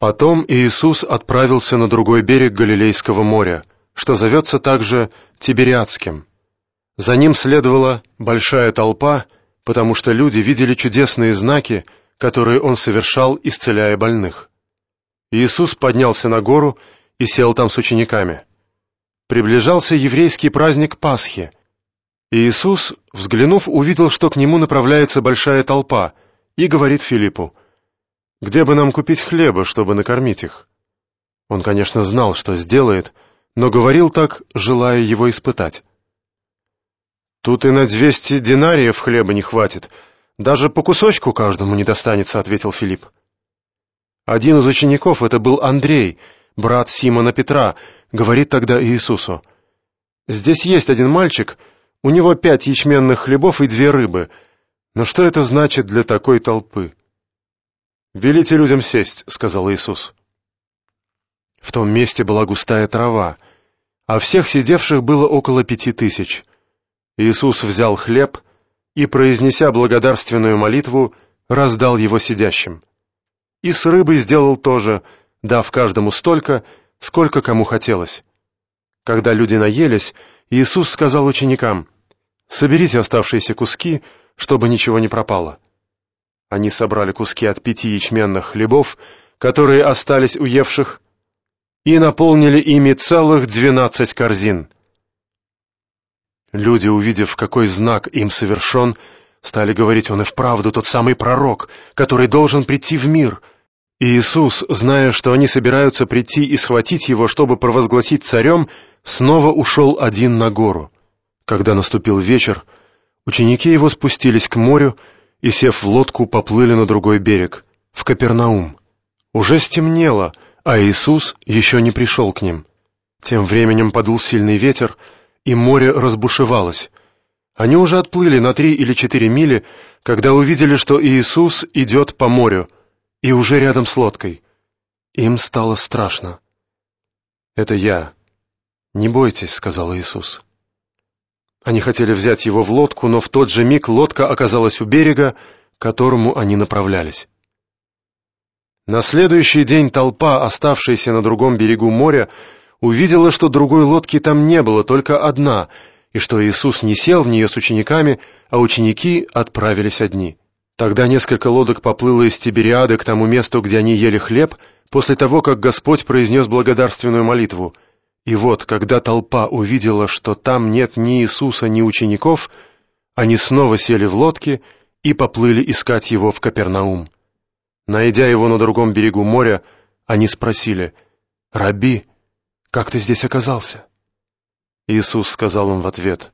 Потом Иисус отправился на другой берег Галилейского моря, что зовется также Тибериадским. За ним следовала большая толпа, потому что люди видели чудесные знаки, которые он совершал, исцеляя больных. Иисус поднялся на гору и сел там с учениками. Приближался еврейский праздник Пасхи. Иисус, взглянув, увидел, что к нему направляется большая толпа, и говорит Филиппу: «Где бы нам купить хлеба, чтобы накормить их?» Он, конечно, знал, что сделает, но говорил так, желая его испытать. «Тут и на 200 динариев хлеба не хватит, даже по кусочку каждому не достанется», — ответил Филипп. Один из учеников, это был Андрей, брат Симона Петра, говорит тогда Иисусу: «Здесь есть один мальчик, у него 5 ячменных хлебов и 2 рыбы, но что это значит для такой толпы?» «Велите людям сесть», — сказал Иисус. В том месте была густая трава, а всех сидевших было около 5000. Иисус взял хлеб и, произнеся благодарственную молитву, раздал его сидящим. И с рыбой сделал то же, дав каждому столько, сколько кому хотелось. Когда люди наелись, Иисус сказал ученикам: «Соберите оставшиеся куски, чтобы ничего не пропало». Они собрали куски от 5 ячменных хлебов, которые остались у евших, и наполнили ими целых 12 корзин. Люди, увидев, какой знак им совершен, стали говорить: «Он и вправду тот самый пророк, который должен прийти в мир». И Иисус, зная, что они собираются прийти и схватить его, чтобы провозгласить царем, снова ушел один на гору. Когда наступил вечер, ученики его спустились к морю и, сев в лодку, поплыли на другой берег, в Капернаум. Уже стемнело, а Иисус еще не пришел к ним. Тем временем подул сильный ветер, и море разбушевалось. Они уже отплыли на 3 или 4 мили, когда увидели, что Иисус идет по морю, и уже рядом с лодкой. Им стало страшно. «Это я. Не бойтесь», — сказал Иисус. Они хотели взять его в лодку, но в тот же миг лодка оказалась у берега, к которому они направлялись. На следующий день толпа, оставшаяся на другом берегу моря, увидела, что другой лодки там не было, только одна, и что Иисус не сел в нее с учениками, а ученики отправились одни. Тогда несколько лодок поплыло из Тибериады к тому месту, где они ели хлеб, после того, как Господь произнес благодарственную молитву. И вот, когда толпа увидела, что там нет ни Иисуса, ни учеников, они снова сели в лодки и поплыли искать его в Капернаум. Найдя его на другом берегу моря, они спросили: «Рабби, как ты здесь оказался?» Иисус сказал им в ответ: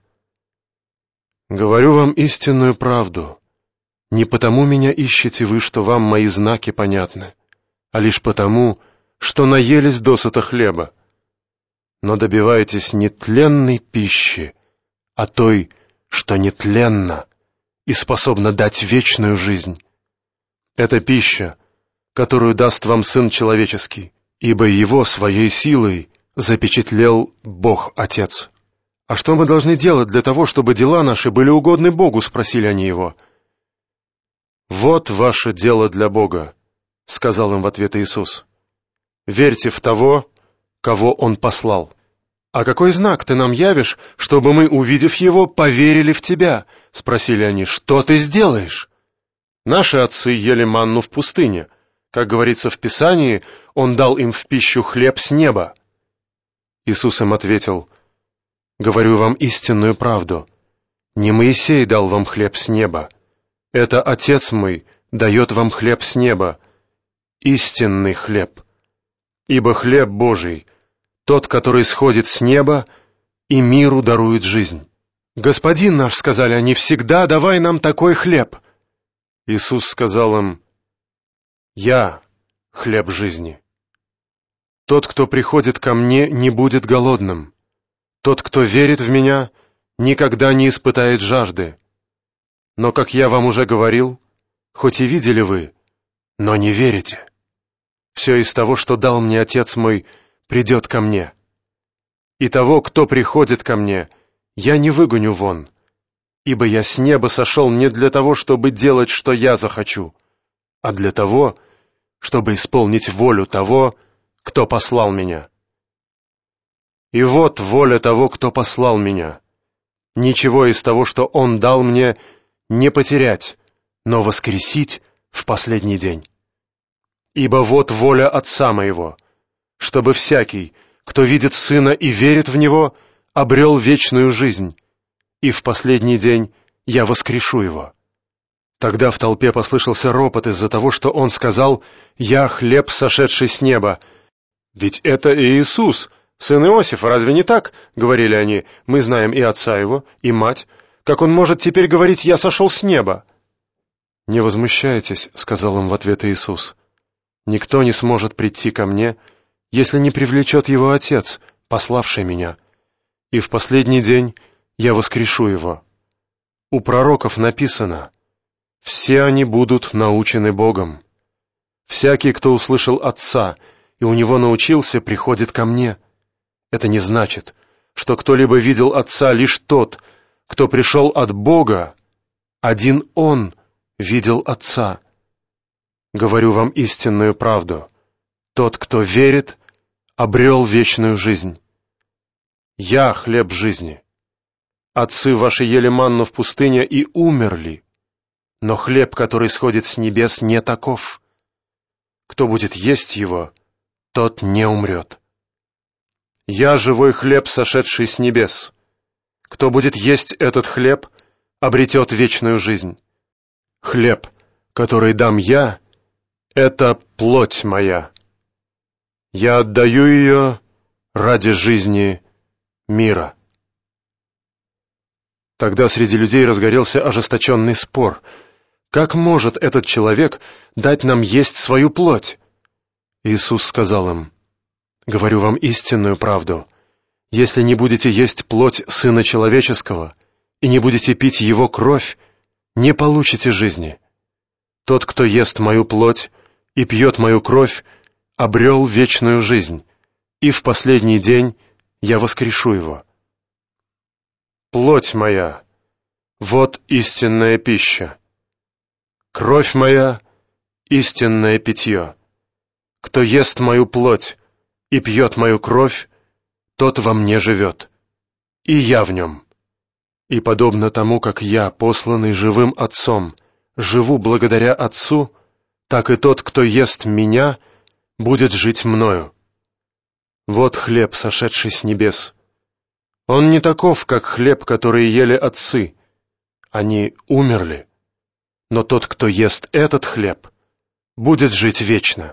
«Говорю вам истинную правду. Не потому меня ищете вы, что вам мои знаки понятны, а лишь потому, что наелись досыта хлеба. Но добивайтесь не тленной пищи, а той, что нетленна и способна дать вечную жизнь. Это пища, которую даст вам Сын Человеческий, ибо Его своей силой запечатлел Бог Отец». «А что мы должны делать для того, чтобы дела наши были угодны Богу?» — спросили они Его. «Вот ваше дело для Бога», — сказал им в ответ Иисус. «Верьте в того, кого Он послал». «А какой знак ты нам явишь, чтобы мы, увидев его, поверили в тебя?» — спросили они. «Что ты сделаешь?» «Наши отцы ели манну в пустыне. Как говорится в Писании, Он дал им в пищу хлеб с неба». Иисус им ответил: «Говорю вам истинную правду. Не Моисей дал вам хлеб с неба. Это Отец мой дает вам хлеб с неба, истинный хлеб. Ибо хлеб Божий, тот, который сходит с неба и миру дарует жизнь». «Господин наш, — сказали они, — всегда давай нам такой хлеб». Иисус сказал им: «Я хлеб жизни. Тот, кто приходит ко мне, не будет голодным. Тот, кто верит в меня, никогда не испытает жажды. Но, как я вам уже говорил, хоть и видели вы, но не верите. Все из того, что дал мне Отец мой, придет ко мне. И того, кто приходит ко мне, я не выгоню вон, ибо я с неба сошел не для того, чтобы делать, что я захочу, а для того, чтобы исполнить волю того, кто послал меня. И вот воля того, кто послал меня. Ничего из того, что Он дал мне, не потерять, но воскресить в последний день. Ибо вот воля Отца моего, чтобы всякий, кто видит Сына и верит в Него, обрел вечную жизнь, и в последний день я воскрешу его». Тогда в толпе послышался ропот из-за того, что он сказал: «Я хлеб, сошедший с неба». «Ведь это Иисус, сын Иосифа, разве не так?» — говорили они. «Мы знаем и отца его, и мать. Как он может теперь говорить: я сошел с неба?» «Не возмущайтесь», — сказал им в ответ Иисус. «Никто не сможет прийти ко мне, если не привлечет его Отец, пославший меня. И в последний день я воскрешу его. У пророков написано: все они будут научены Богом. Всякий, кто услышал Отца и у него научился, приходит ко мне. Это не значит, что кто-либо видел Отца, лишь тот, кто пришел от Бога. Один Он видел Отца. Говорю вам истинную правду. Тот, кто верит, обрел вечную жизнь. Я хлеб жизни. Отцы ваши ели манну в пустыне и умерли. Но хлеб, который сходит с небес, не таков. Кто будет есть его, тот не умрет. Я живой хлеб, сошедший с небес. Кто будет есть этот хлеб, обретет вечную жизнь. Хлеб, который дам я, это плоть моя. Я отдаю ее ради жизни мира». Тогда среди людей разгорелся ожесточенный спор. Как может этот человек дать нам есть свою плоть? Иисус сказал им: «Говорю вам истинную правду. Если не будете есть плоть Сына Человеческого и не будете пить Его кровь, не получите жизни. Тот, кто ест мою плоть и пьет мою кровь, обрел вечную жизнь, и в последний день я воскрешу его. Плоть моя — вот истинная пища. Кровь моя — истинное питье. Кто ест мою плоть и пьет мою кровь, тот во мне живет, и я в нем. И подобно тому, как я, посланный живым Отцом, живу благодаря Отцу, так и тот, кто ест меня, будет жить мною. Вот хлеб, сошедший с небес. Он не таков, как хлеб, который ели отцы. Они умерли. Но тот, кто ест этот хлеб, будет жить вечно».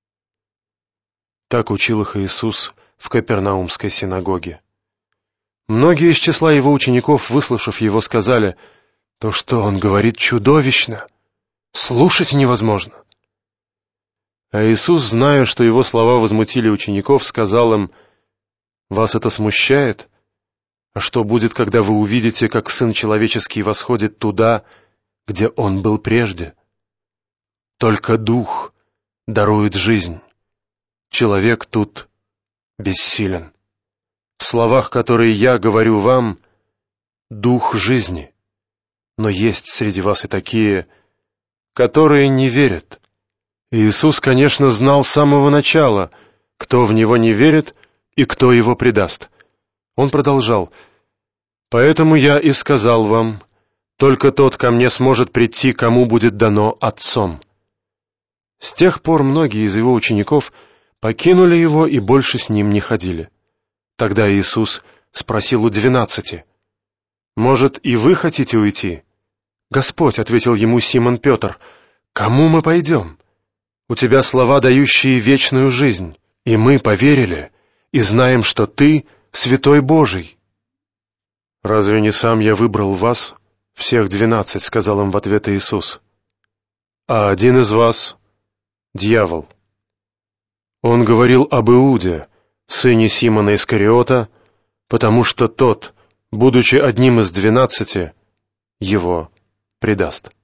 Так учил их Иисус в Капернаумской синагоге. Многие из числа его учеников, выслушав его, сказали: «То, что он говорит, чудовищно, слушать невозможно». А Иисус, зная, что его слова возмутили учеников, сказал им: «Вас это смущает? А что будет, когда вы увидите, как Сын Человеческий восходит туда, где Он был прежде? Только Дух дарует жизнь. Человек тут бессилен. В словах, которые я говорю вам, Дух жизни. Но есть среди вас и такие, которые не верят». Иисус, конечно, знал с самого начала, кто в Него не верит и кто Его предаст. Он продолжал: «Поэтому я и сказал вам, только тот ко мне сможет прийти, кому будет дано Отцом». С тех пор многие из Его учеников покинули Его и больше с Ним не ходили. Тогда Иисус спросил у 12: «Может, и вы хотите уйти?» «Господь», — ответил Ему Симон Петр, — «кому мы пойдем? У Тебя слова, дающие вечную жизнь, и мы поверили и знаем, что Ты — Святой Божий». «Разве не сам я выбрал вас, всех 12, — сказал им в ответ Иисус, — а один из вас — дьявол». Он говорил об Иуде, сыне Симона Искариота, потому что тот, будучи одним из 12, его предаст.